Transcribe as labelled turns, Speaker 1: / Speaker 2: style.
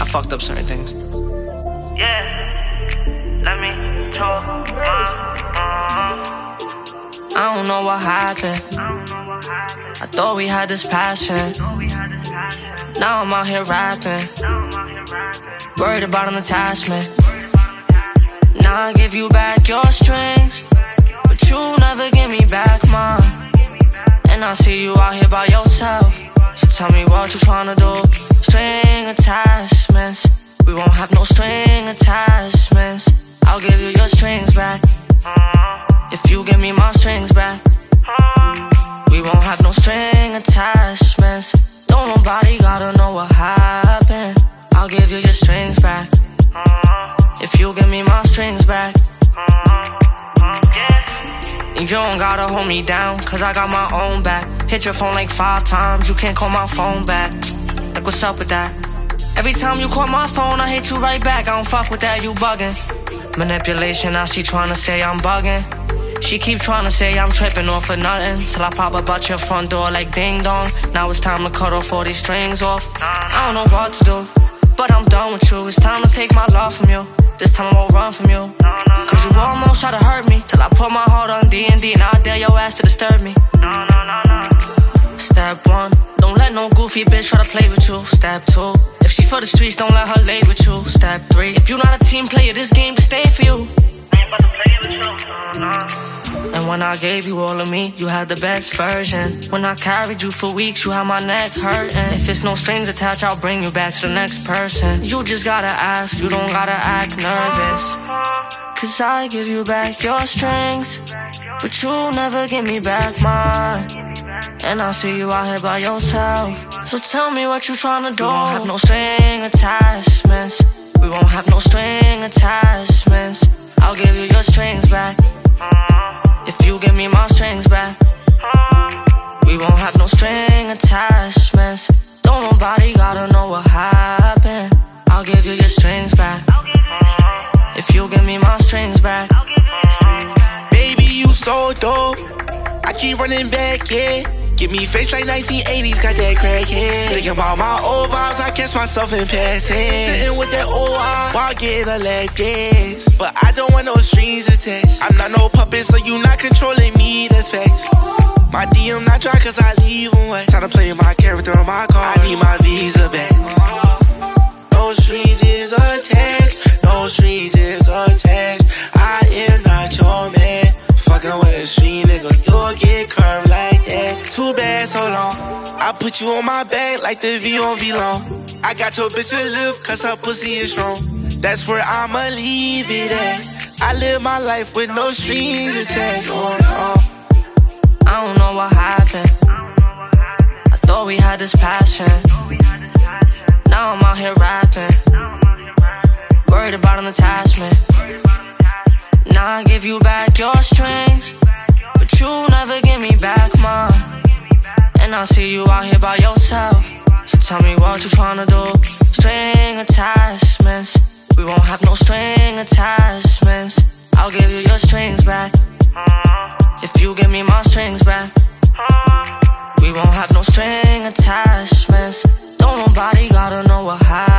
Speaker 1: fucked up certain things.
Speaker 2: Yeah, let me talk.
Speaker 1: I don't know what happened. I thought we had this passion. Now I'm out here rapping, worried about an attachment. Now I give you back your strings, but you never give me back mine. And I see you out here by yourself, so tell me what you tryna do. String attachments, we won't have no string attachments. I'll give you your strings back if you give me my strings back. We won't have no string attachments. Don't nobody gotta know what happened. I'll give you your strings back if you give me my strings back. And you don't gotta hold me down, cause I got my own back. Hit your phone like 5 times, you can't call my phone back. Like what's up with that? Every time you call my phone, I hit you right back. I don't fuck with that, you bugging. Manipulation, now she tryna say I'm bugging. She keep tryna say I'm tripping off for nothing, till I pop up out your front door like ding dong. Now it's time to cut off all these strings off. I don't know what to do, but I'm done with you. It's time to take my love from you. This time I won't run from you, cause you almost try to hurt me, till I put my heart on D&D. Now I dare your ass to disturb me. Step 1, don't let no goofy bitch try to play with you. Step 2, if she for the streets, don't let her lay with you. Step 3, if you not a team player, this game to stay for you. And when I gave you all of me, you had the best version. When I carried you for weeks, you had my neck hurting. If it's no strings attached, I'll bring you back to the next person. You just gotta ask, you don't gotta act nervous, cause I give you back your strings, but you never give me back mine. And I see you out here by yourself, so tell me what you tryna do. We won't have no string attachments. We won't have no string attachments. I'll give you your strings back if you give me my strings back. We won't have no string attachments. Don't nobody gotta know what happened. I'll give you your strings back if you give me my strings back.
Speaker 3: Baby, you so dope, I keep running back, yeah. Give me face like 1980s, got that crackhead. Thinking about my old vibes, I catch myself in past tense. Sitting with that old eye while getting a leg dance. But I don't want no strings attached. I'm not no puppet, so you not controlling me, that's facts. My DM not dry cause I leave them wet. Tryna play my character on my car, I need my visa back. No strings is attached, no strings is attached. I am not your man. Fucking with a street nigga, you'll get curved like that. Too bad, so long. I put you on my back like the V on V-Long. I got your bitch to live cause her pussy is strong. That's where I'ma leave it at. I live my life with no strings attached.
Speaker 1: I don't know what happened. I thought we had this passion. Now I'm out here rapping, worried about an attachment. Now I give you back your strings, but you never give me back mine. And I see you out here by yourself, so tell me what you tryna do. String attachments, we won't have no string attachments. I'll give you your strings back if you give me my strings back. We won't have no string attachments. Don't nobody gotta know what happened.